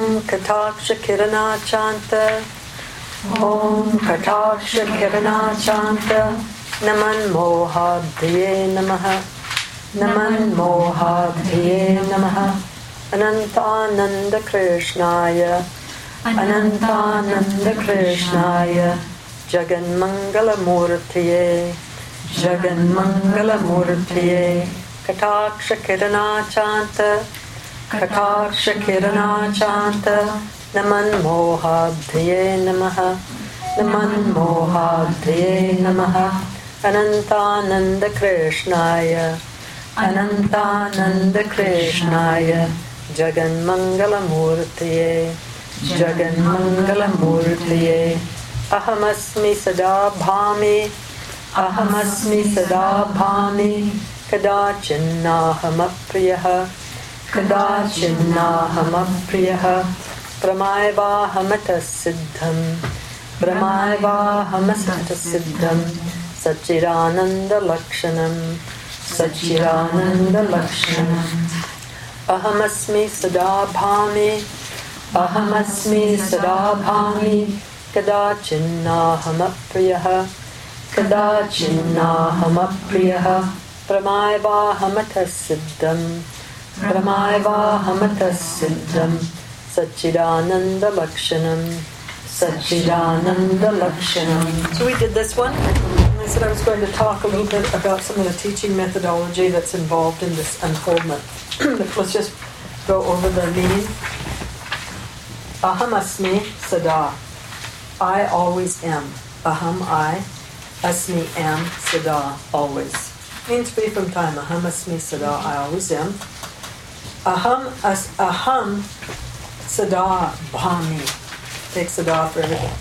Om Kataksha Kirana Chanta. Om Kataksha Kirana Chanta. Naman Mohabhye Namaha. Naman Mohabhye Namaha. Anantananda Krishnaya. Anantananda Krishnaya. Jagan Mangala Murtiye. Jagan Mangala Murtiye. Kataksha Kirana Chanta. Kataksha Kirana Chanta. Naman Mohabhye Namaha. Naman Mohabhye Namaha. Anantananda Krishnaya. Anantananda Krishnaya. Jagan Mangala Murtiye. Jagan Mangala Murtiye. Ahamasmi Sada Bhami. Ahamasmi Sada Bhami. Kadachinnahamapriyaha. Kadachinnahamapriyaha. Brahmaivahamata siddham. Brahmaivahamata siddham. Sachirananda lakshanam. Sachirananda lakshanam. Ahamasmi sada bhami. Ahamasmi sada bhami. Kadachinnahamapriyaha. Kadachinnahamapriyaha. Brahmaivahamata siddham. Brahmaivahamata siddham. Sachidananda Lakshanam. Sachidananda Lakshanam. So we did this one. And I said I was going to talk a little bit about some of the teaching methodology that's involved in this unfoldment. Let's just go over the meaning. Aham asmi sada. I always am. Aham I. Asmi am. Sada always. Means free from time. Aham asmi sada. I always am. Aham sada bhami. Take sada for everything.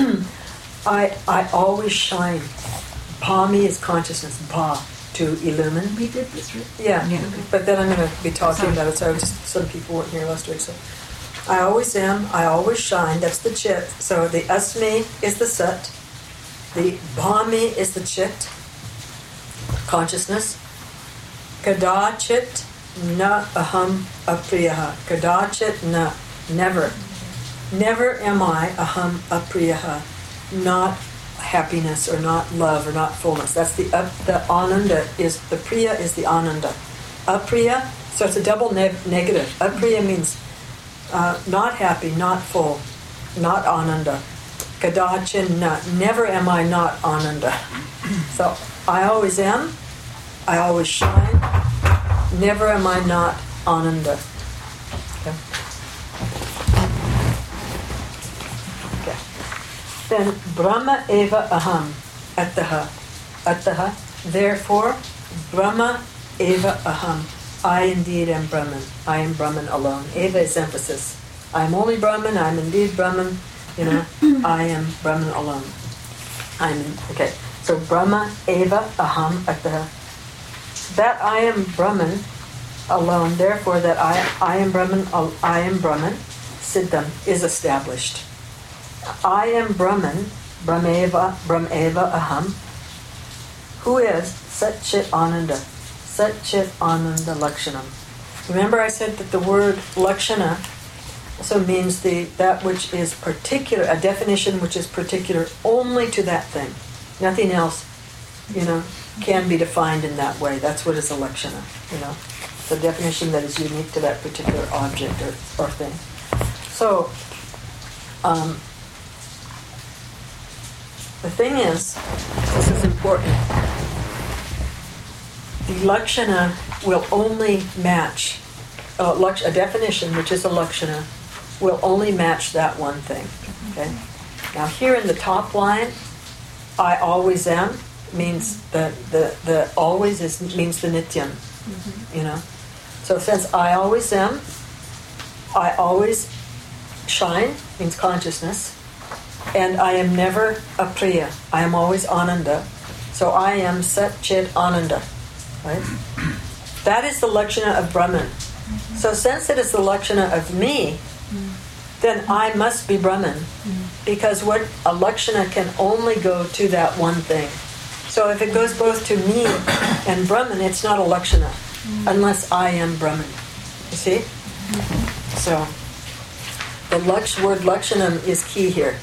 I always shine. Bhami is consciousness. Bha, to illumine. We did this, right? Yeah. But then I'm going to be talking about it, so just some people weren't here last week. So I always am. I always shine. That's the chit. So the asmi is the sat. The bhami is the chit. Consciousness. Kadachit na aham apriyaha. Kadachit na. Never. Never am I aham apriyaha. Not happiness or not love or not fullness. That's the ananda is the priya is the ananda. Apriya, so it's a double negative. Apriya means not happy, not full, not ananda. Kadachin na. Never am I not ananda. So I always am. I always shine. Never am I not ananda. Okay. Then Brahma eva aham ataha. Ataha. Therefore, Brahma eva aham. I indeed am Brahman. I am Brahman alone. Eva is emphasis. I am only Brahman. I am indeed Brahman. You know, I am Brahman alone. Okay. So Brahma eva aham ataha. That I am Brahman alone. Therefore, that I am Brahman. I am Brahman. Siddham is established. I am Brahman, Brahmeva aham, who is Sat Chit Ananda, Sat Chit Ananda Lakshanam. Remember I said that the word Lakshana also means that which is particular, a definition which is particular only to that thing. Nothing else, can be defined in that way. That's what is a Lakshana, It's a definition that is unique to that particular object or thing. So, the thing is, this is important, the Lakshana will only match, a definition which is a Lakshana, will only match that one thing. Okay. Now here in the top line, I always am means the always means the Nityam. So since I always am, I always shine means consciousness. And I am never apriya. I am always ananda. So I am Sat Chit Ananda. Right? That is the Lakshana of Brahman. So since it is the Lakshana of me, then I must be Brahman. Because what a Lakshana can only go to that one thing. So if it goes both to me and Brahman, it's not a Lakshana. Unless I am Brahman. You see? So the word Lakshanam is key here.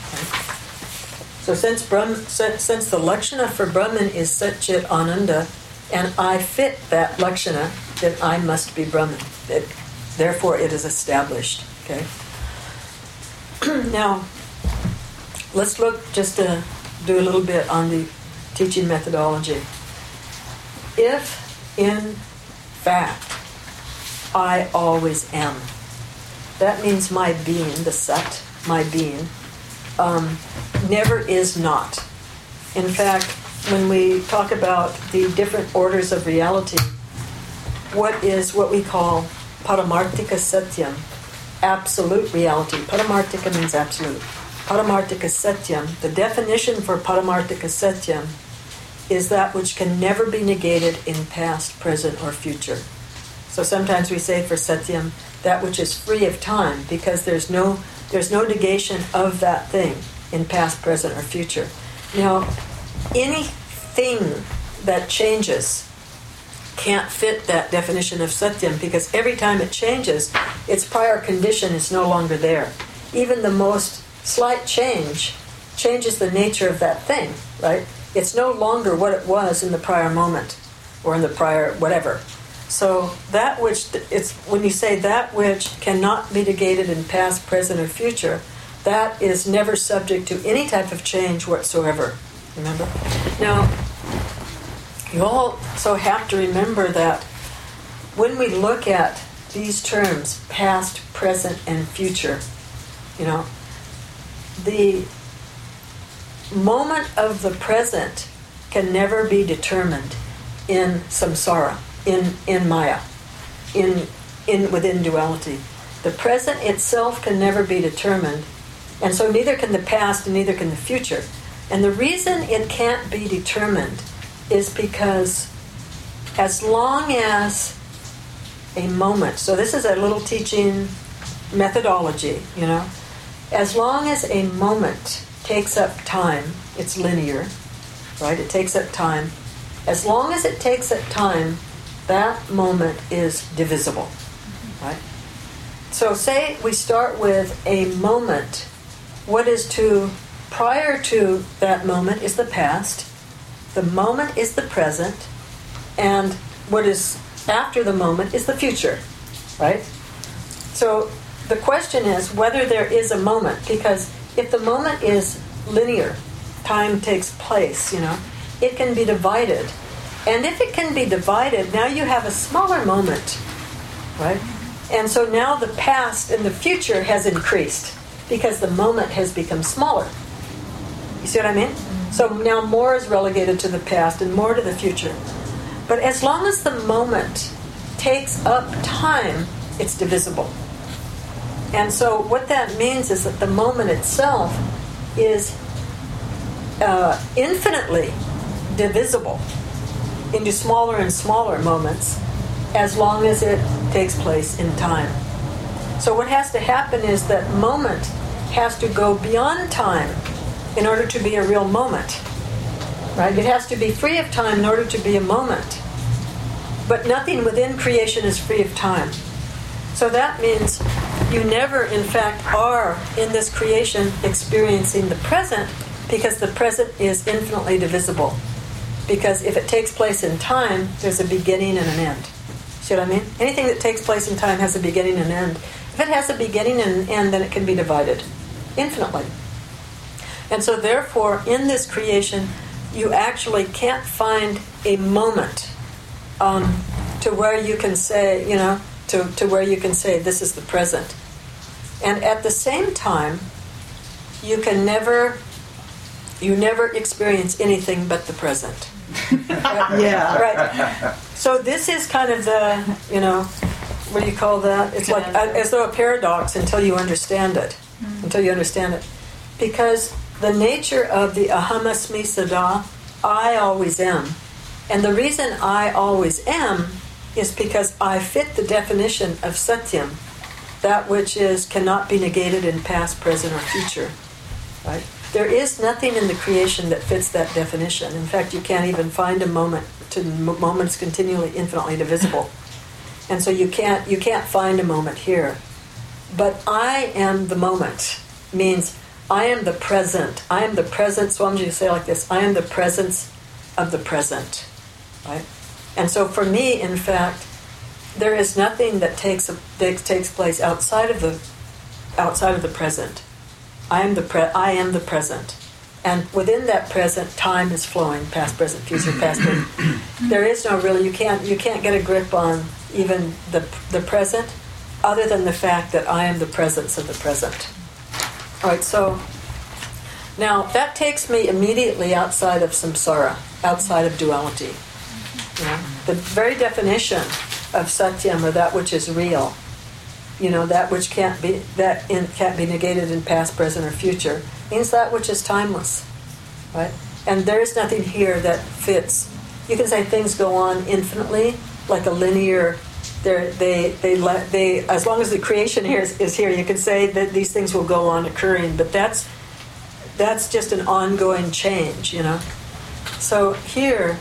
So since the Lakshana for Brahman is Sat Chit Ananda, and I fit that Lakshana, then I must be Brahman. Therefore it is established. Okay. Now, let's look just to do a little bit on the teaching methodology. If, in fact, I always am, that means my being, the Sat, my being, never is not. In fact, when we talk about the different orders of reality, what is what we call Paramartika Satyam, absolute reality. Paramartika means absolute. Paramartika Satyam, the definition for Paramartika Satyam is that which can never be negated in past, present, or future. So sometimes we say for Satyam, that which is free of time, because there's no negation of that thing in past, present, or future. Now, anything that changes can't fit that definition of Satyam, because every time it changes, its prior condition is no longer there. Even the most slight change changes the nature of that thing, right? It's no longer what it was in the prior moment or in the prior whatever. So that which, it's when you say that which cannot be negated in past, present, or future, that is never subject to any type of change whatsoever. Remember? Now, you also have to remember that when we look at these terms, past, present, and future, the moment of the present can never be determined in samsara, in maya, within duality. The present itself can never be determined, and so neither can the past and neither can the future. And the reason it can't be determined is because as long as a moment, so this is a little teaching methodology, as long as a moment takes up time, it's linear, right? It takes up time. As long as it takes up time, that moment is divisible, right? So say we start with a moment. What is prior to that moment is the past. The moment is the present. And what is after the moment is the future, right? So the question is whether there is a moment, because if the moment is linear, time takes place, it can be divided. And if it can be divided, now you have a smaller moment, right? And so now the past and the future has increased because the moment has become smaller. You see what I mean? So now more is relegated to the past and more to the future. But as long as the moment takes up time, it's divisible. And so what that means is that the moment itself is infinitely divisible into smaller and smaller moments as long as it takes place in time. So what has to happen is that moment has to go beyond time in order to be a real moment. Right? It has to be free of time in order to be a moment. But nothing within creation is free of time. So that means you never, in fact, are in this creation experiencing the present, because the present is infinitely divisible. Because if it takes place in time, there's a beginning and an end. See what I mean? Anything that takes place in time has a beginning and an end. If it has a beginning and an end, then it can be divided infinitely. And so therefore, in this creation, you actually can't find a moment to where you can say, to where you can say this is the present. And at the same time, you never experience anything but the present. Right? Yeah. Right. So this is kind of the, what do you call that? It's like as though a paradox until you understand it. Because the nature of the ahamasmi sada, I always am. And the reason I always am is because I fit the definition of satyam, that which cannot be negated in past, present, or future. Right? There is nothing in the creation that fits that definition. In fact, you can't even find a moment. Moments continually, infinitely divisible, and so you can't find a moment here. But I am the moment means I am the present. I am the present. Swamiji would say like this, I am the presence of the present. Right? And so for me, in fact, there is nothing that takes place outside of the present. I am the present. And within that present, time is flowing, past, present, future, past, present. There is no really, you can't get a grip on even the present, other than the fact that I am the presence of the present. All right, so now that takes me immediately outside of samsara, outside of duality. The very definition of satyam, or that which is real, that which can't be negated in past, present, or future, means that which is timeless, right? And there is nothing here that fits. You can say things go on infinitely, like a linear. They as long as the creation here is here, you can say that these things will go on occurring. But that's just an ongoing change, So here,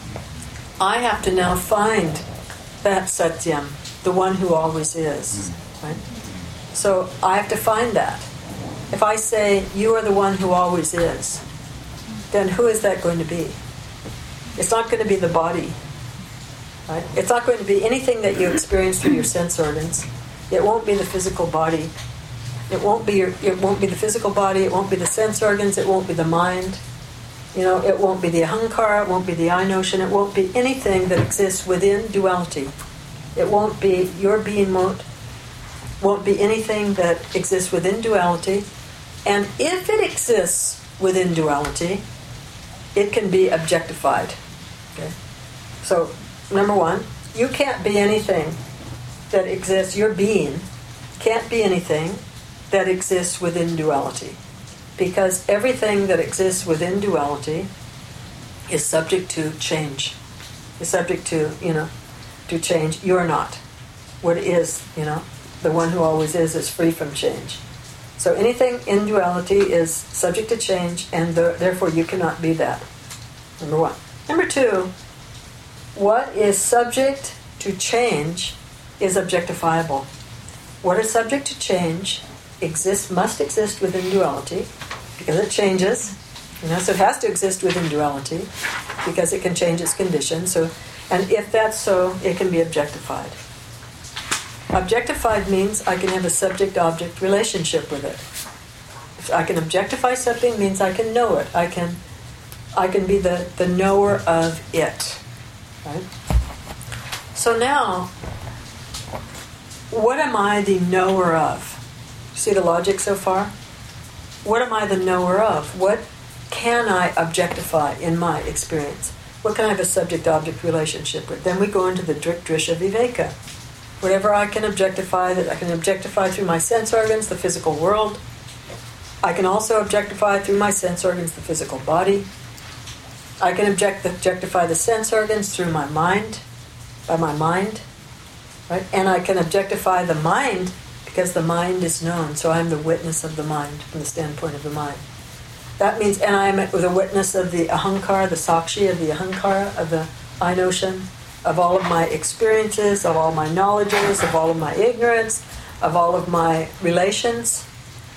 I have to now find that satyam, the one who always is, right? So I have to find that. If I say, you are the one who always is, then who is that going to be? It's not going to be the body, right? It's not going to be anything that you experience through your sense organs. It won't be the physical body. It won't be the physical body. It won't be the sense organs. It won't be the mind. It won't be the ahankara. It won't be the I notion. It won't be anything that exists within duality. It won't be your being won't be anything that exists within duality. And if it exists within duality, it can be objectified. Okay? So, number one, you can't be anything that exists, your being can't be anything that exists within duality. Because everything that exists within duality is subject to change. Is subject to, to change. You're not. What is, the one who always is free from change. So anything in duality is subject to change, and therefore you cannot be that. Number one. Number two, what is subject to change is objectifiable. What is subject to change must exist within duality, because it changes. So it has to exist within duality, because it can change its condition. And if that's so, it can be objectified. Objectified means I can have a subject-object relationship with it. If I can objectify something, means I can know it. I can be the knower of it. Right? So now, what am I the knower of? See the logic so far? What am I the knower of? What can I objectify in my experience? What can I have a subject-object relationship with? Then we go into the drisha viveka. Whatever I can objectify, that I can objectify through my sense organs, the physical world. I can also objectify through my sense organs the physical body. I can objectify the sense organs through my mind, by my mind. Right? And I can objectify the mind because the mind is known. So I'm the witness of the mind from the standpoint of the mind. That means, and I'm the witness of the ahankara, the sakshi of the ahankara, of the I notion, of all of my experiences, of all my knowledges, of all of my ignorance, of all of my relationships.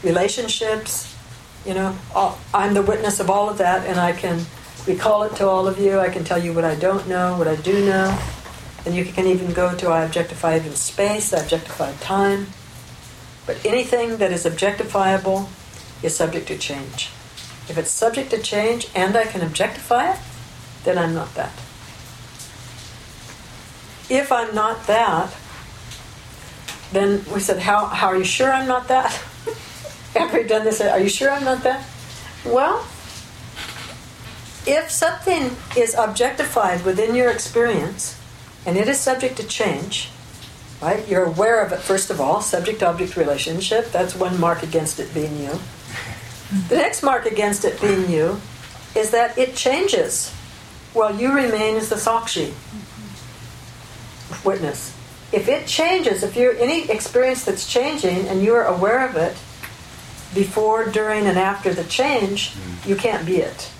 I'm the witness of all of that, and I can recall it to all of you. I can tell you what I don't know, what I do know. And you can even go to I objectify even space, I objectify time. But anything that is objectifiable is subject to change. If it's subject to change and I can objectify it, then I'm not that. If I'm not that, then we said, how are you sure I'm not that? After we've done this, are you sure I'm not that? Well, if something is objectified within your experience, and it is subject to change, right? You're aware of it, first of all, subject-object relationship. That's one mark against it being you. The next mark against it being you is that it changes while you remain as the sakshi, witness. If it changes, if you're any experience that's changing and you're aware of it before, during, and after the change, you can't be it.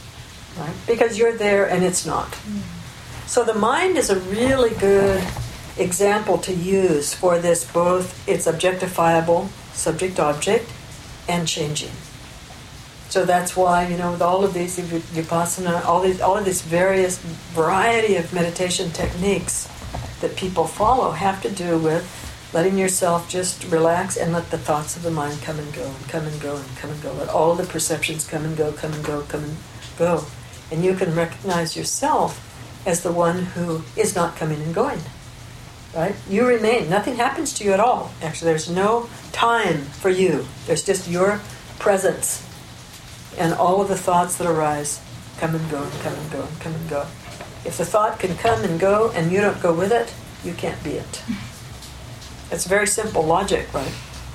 Right? Because you're there and it's not. So the mind is a really good example to use for this. Both it's objectifiable, subject-object, and changing. So that's why, with all of these vipassana, all of these various variety of meditation techniques that people follow have to do with letting yourself just relax and let the thoughts of the mind come and go and come and go and come and go. Let all the perceptions come and go, come and go, come and go. And you can recognize yourself as the one who is not coming and going. Right? You remain. Nothing happens to you at all. Actually, there's no time for you. There's just your presence. And all of the thoughts that arise come and go and come and go and come and go. If the thought can come and go and you don't go with it, you can't be it. It's very simple logic, right?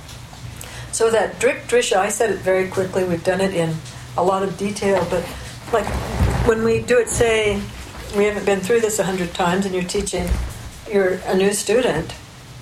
So that Drik Drisha, I said it very quickly, we've done it in a lot of detail, but like when we do it, say, we haven't been through this 100 times and you're a new student,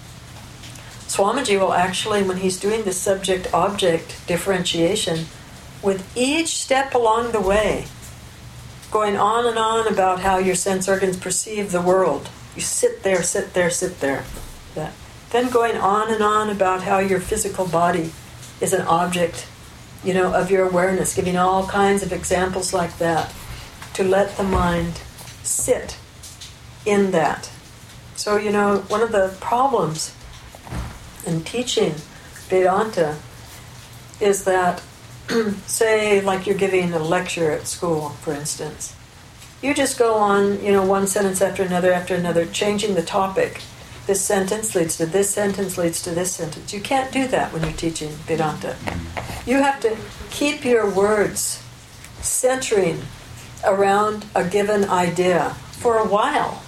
Swamiji will actually, when he's doing the subject-object differentiation, with each step along the way, going on and on about how your sense organs perceive the world. You sit there, sit there, sit there. That. Then going on and on about how your physical body is an object, of your awareness, giving all kinds of examples like that, to let the mind sit in that. So, one of the problems in teaching Vedanta is that, say, like you're giving a lecture at school, for instance. You just go on, one sentence after another, changing the topic. This sentence leads to this sentence, leads to this sentence. You can't do that when you're teaching Vedanta. You have to keep your words centering around a given idea for a while.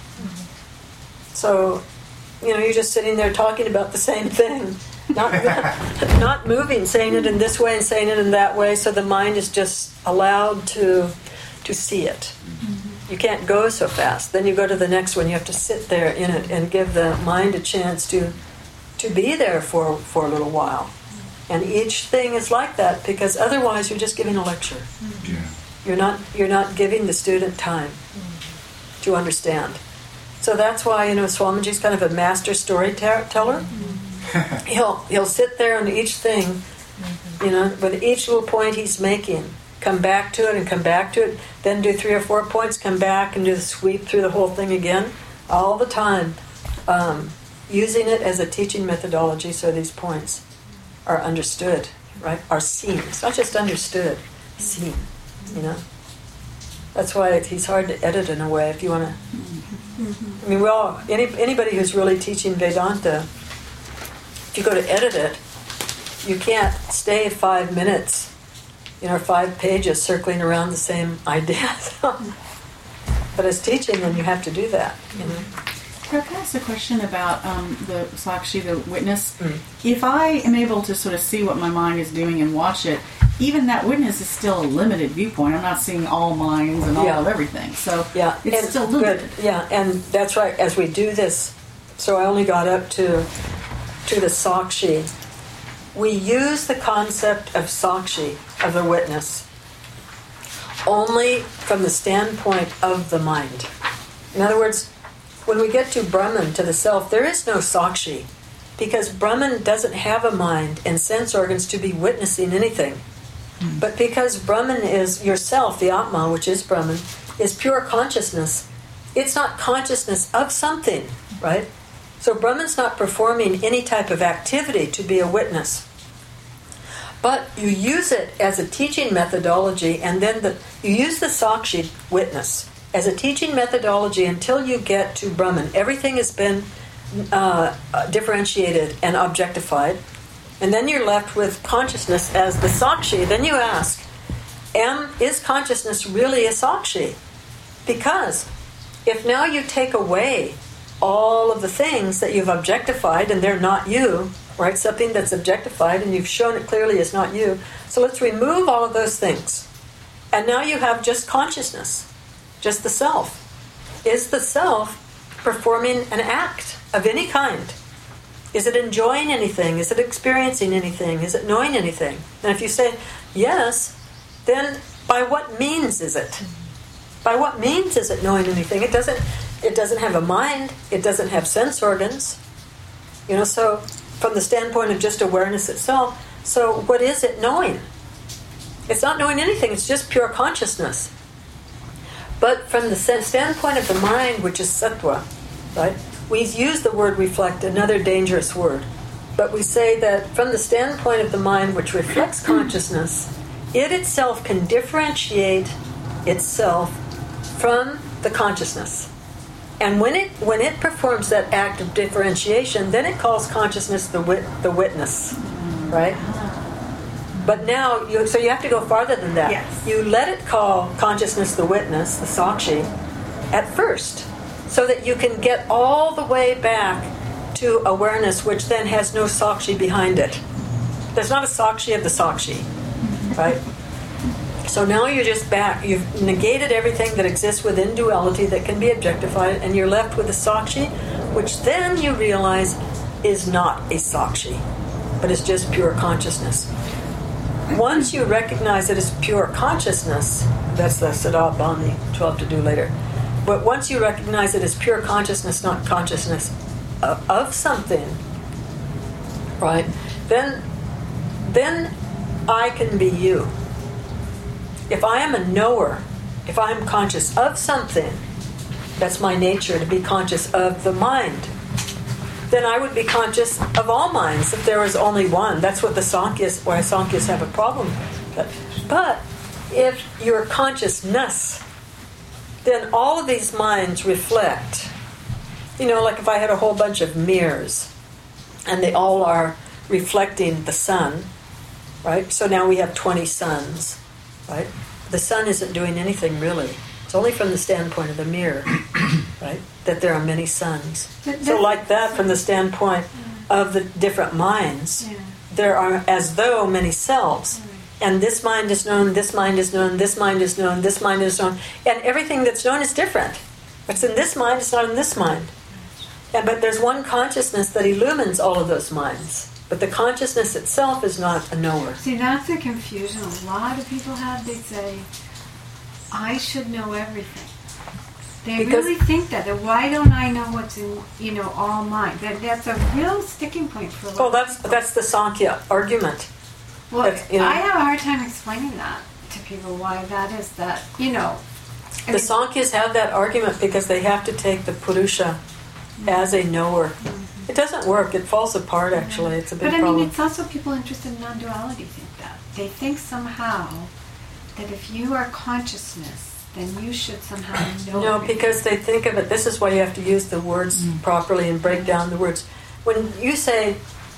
So, you're just sitting there talking about the same thing. Not moving, saying it in this way and saying it in that way, so the mind is just allowed to see it. You can't go so fast. Then you go to the next one. You have to sit there in it and give the mind a chance to be there for a little while. And each thing is like that, because otherwise you're just giving a lecture. Yeah. You're not giving the student time to understand. So that's why Swamiji's kind of a master storyteller. He'll sit there on each thing, with each little point he's making, come back to it and come back to it, then do 3 or 4 points, come back and do the sweep through the whole thing again, all the time, using it as a teaching methodology so these points are understood, right? Are seen. It's not just understood, seen, That's why he's hard to edit in a way if you want to. I mean, anybody who's really teaching Vedanta, if you go to edit it, you can't stay 5 minutes, 5 pages circling around the same idea. But as teaching, then you have to do that. Can I ask a question about the Sakshi, the witness? If I am able to sort of see what my mind is doing and watch it, even that witness is still a limited viewpoint. I'm not seeing all minds and all of everything. So it's still limited. Good. Yeah, and that's right. As we do this, so I only got up to the Sakshi. We use the concept of Sakshi, of the witness, only from the standpoint of the mind. In other words, when we get to Brahman, to the self, there is no Sakshi, because Brahman doesn't have a mind and sense organs to be witnessing anything. But because Brahman is yourself, the Atma, which is Brahman, is pure consciousness, it's not consciousness of something, right? So Brahman's not performing any type of activity to be a witness. But you use it as a teaching methodology, and then you use the Sakshi, witness, as a teaching methodology until you get to Brahman. Everything has been differentiated and objectified. And then you're left with consciousness as the Sakshi. Then you ask, is consciousness really a Sakshi? Because if now you take away all of the things that you've objectified and they're not you, right? Something that's objectified and you've shown it clearly is not you. So let's remove all of those things. And now you have just consciousness, just the self. Is the self performing an act of any kind? Is it enjoying anything? Is it experiencing anything? Is it knowing anything? And if you say yes, then by what means is it? By what means is it knowing anything? It doesn't. It doesn't have a mind. It doesn't have sense organs. So from the standpoint of just awareness itself, so what is it knowing? It's not knowing anything. It's just pure consciousness. But from the standpoint of the mind, which is sattva, right? We use the word reflect, another dangerous word. But we say that from the standpoint of the mind, which reflects consciousness, it itself can differentiate itself from the consciousness. And when it performs that act of differentiation, then it calls consciousness the witness, right? But now, you have to go farther than that. Yes. You let it call consciousness the witness, the sakshi, at first, so that you can get all the way back to awareness, which then has no sakshi behind it. There's not a sakshi of the sakshi, right? So now you're just back. You've negated everything that exists within duality that can be objectified, and you're left with a sakshi, which then you realize is not a sakshi, but is just pure consciousness. Once you recognize it as pure consciousness, that's the Siddha Bhami 12 to do later, but once you recognize it as pure consciousness, not consciousness of something, right, then I can be you. If I am a knower, if I am conscious of something, that's my nature, to be conscious of the mind, then I would be conscious of all minds if there was only one. That's what the Sankhya's, why Sankhya's have a problem. But if you're consciousness, then all of these minds reflect. Like if I had a whole bunch of mirrors, and they all are reflecting the sun, right? So now we have 20 suns, right? The sun isn't doing anything really. It's only from the standpoint of the mirror, right, that there are many suns. So like that, from the standpoint of the different minds, there are as though many selves. And this mind is known, this mind is known, this mind is known, this mind is known. And everything that's known is different. What's in this mind is not in this mind. But there's one consciousness that illumines all of those minds. But the consciousness itself is not a knower. See, that's the confusion a lot of people have. They say, I should know everything. They really think that. Why don't I know what's in, all mine? That's a real sticking point for a lot of people. That's the Sankhya argument. Well, I have a hard time explaining that to people, why that is that, The Sankhya's have that argument because they have to take the Purusha as a knower. Mm-hmm. It doesn't work. It falls apart, actually. It's a big problem. But it's also people interested in non-duality think that. They think somehow that if you are consciousness, then you should somehow know. No, because they think of it, this is why you have to use the words properly and break down the words. When you say,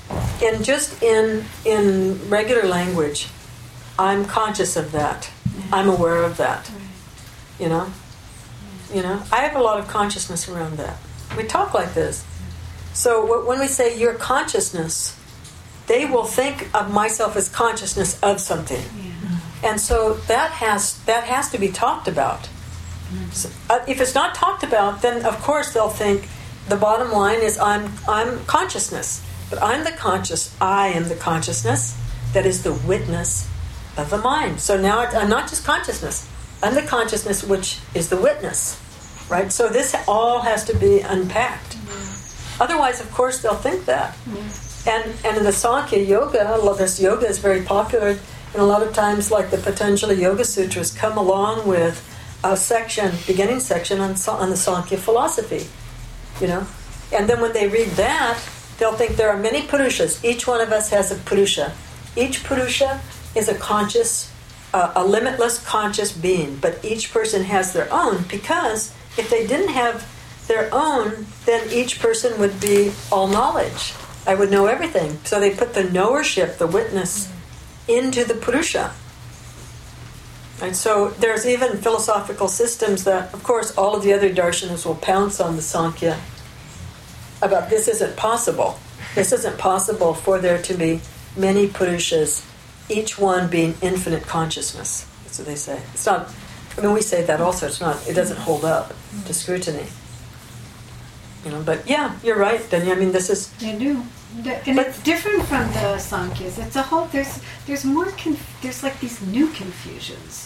in regular language, I'm conscious of that. I'm aware of that. Right. I have a lot of consciousness around that. We talk like this. So when we say your consciousness, they will think of myself as consciousness of something. Yeah. And so that has to be talked about. So, if it's not talked about, then of course they'll think the bottom line is I'm consciousness. But I am the consciousness that is the witness of the mind. So now I'm not just consciousness. I'm the consciousness which is the witness. Right? So this all has to be unpacked. Mm-hmm. Otherwise, of course, they'll think that. Mm-hmm. And in the Sankhya Yoga, this yoga is very popular. And a lot of times, like the Patanjali Yoga Sutras come along with a beginning section on the Sankhya philosophy. And then when they read that, they'll think there are many Purushas. Each one of us has a Purusha. Each Purusha is a limitless conscious being. But each person has their own, because if they didn't have their own, then each person would be all knowledge. I would know everything. So they put the knowership, the witness, into the Purusha. And so there's even philosophical systems that, of course, all of the other darshanas will pounce on the Sankhya about this isn't possible. This isn't possible for there to be many Purushas, each one being infinite consciousness. That's what they say. It's not, we say that also. It doesn't hold up to scrutiny. But yeah, you're right, Danya. This is... They do. And it's different from the Sankhya's. It's a whole... There's more... there's like these new confusions.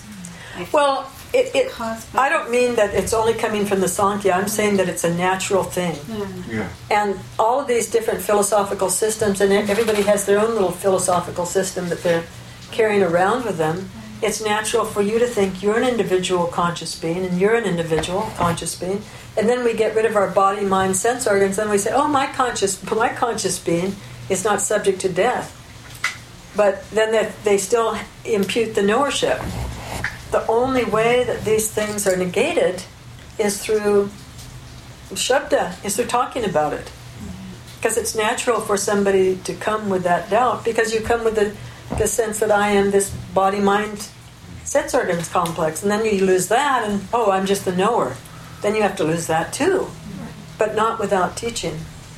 Well, Caused by- I don't mean that it's only coming from the Sankhya. I'm saying that it's a natural thing. Yeah. And all of these different philosophical systems, and everybody has their own little philosophical system that they're carrying around with them. It's natural for you to think you're an individual conscious being and you're an individual conscious being. And then we get rid of our body, mind, sense organs, and we say, oh, my conscious being is not subject to death. But then they still impute the knowership. The only way that these things are negated is through shabda, is through talking about it. Because it's natural for somebody to come with that doubt, because you come with the sense that I am this body, mind, sense organs complex. And then you lose that, and oh, I'm just the knower. Then you have to lose that too. But not without teaching.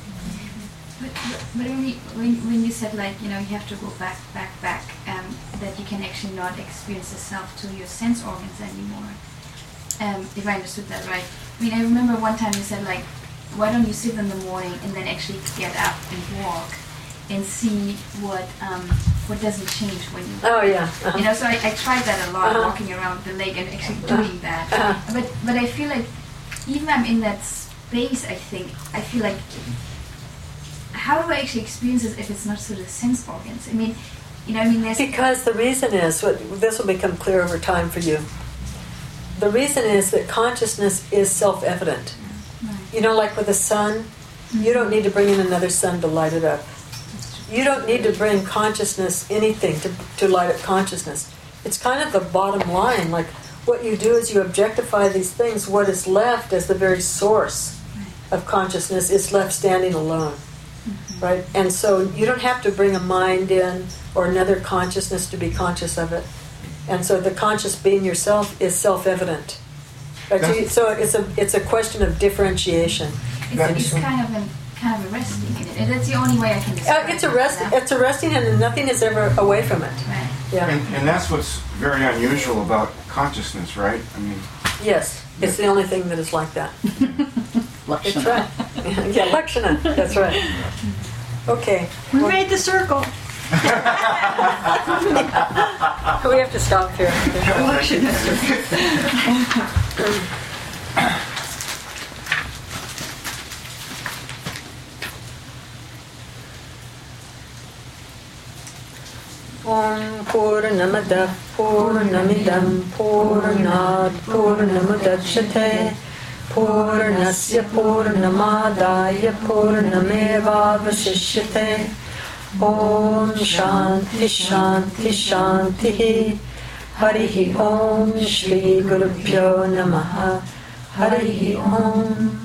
But when you said, like, you have to go back, that you can actually not experience the self to your sense organs anymore. If I understood that right. I mean, I remember one time you said, like, why don't you sit in the morning and then actually get up and walk and see what doesn't change when you walk. Oh, yeah. Uh-huh. So I tried that a lot, walking around the lake and actually doing that. But I feel like even I'm in that space, I feel like, how do I actually experience this if it's not through the sense organs? I mean, there's... Because the reason is, this will become clear over time for you. The reason is that consciousness is self-evident. Right. Like with the sun, you don't need to bring in another sun to light it up. You don't need to bring consciousness, anything, to light up consciousness. It's kind of the bottom line. Like, what you do is you objectify these things. What is left as the very source of consciousness is left standing alone. Mm-hmm. Right? And so you don't have to bring a mind in or another consciousness to be conscious of it. And so the conscious being yourself is self-evident. Right? So it's a question of differentiation. It's kind of arresting, and that's the only way I can describe it. It's arresting, and nothing is ever away from it. Right. Yeah. And that's what's very unusual about consciousness, right? I mean, yes, it's the only thing that is like that. That's Lakshana. right. Yeah, Lakshana. That's right. Okay. We made the circle. We have to stop here. Om Purnamada Purnamidam Purnad Purnamudachyate Purnasya Purnamadaya Purnameva Vasishyate Om Shanti Shanti Shanti Harihi Om Shri Gurubhyo Namaha Harihi Om